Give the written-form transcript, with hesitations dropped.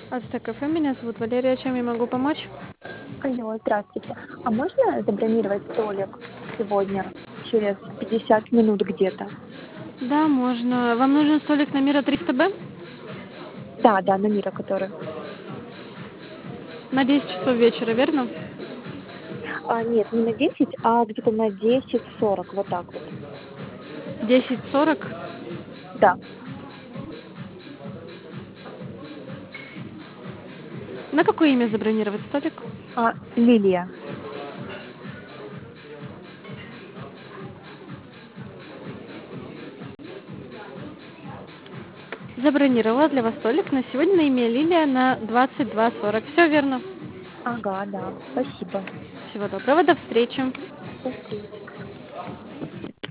Ацтек-кафе, меня зовут Валерия, чем я могу помочь? Алло, здравствуйте. А можно забронировать столик сегодня через 50 минут где-то? Да, можно. Вам нужен столик на Мира 300Б? Да, да, на Мира, который. На 10 часов вечера, верно? Нет, не на 10, а где-то на 10:40, вот так вот. 10:40. Да. На какое имя забронировать столик? Лилия. Забронировала для вас столик на сегодня на имя Лилия на 22:40. Все верно. Ага, да, спасибо. Всего доброго, до встречи. До встречи.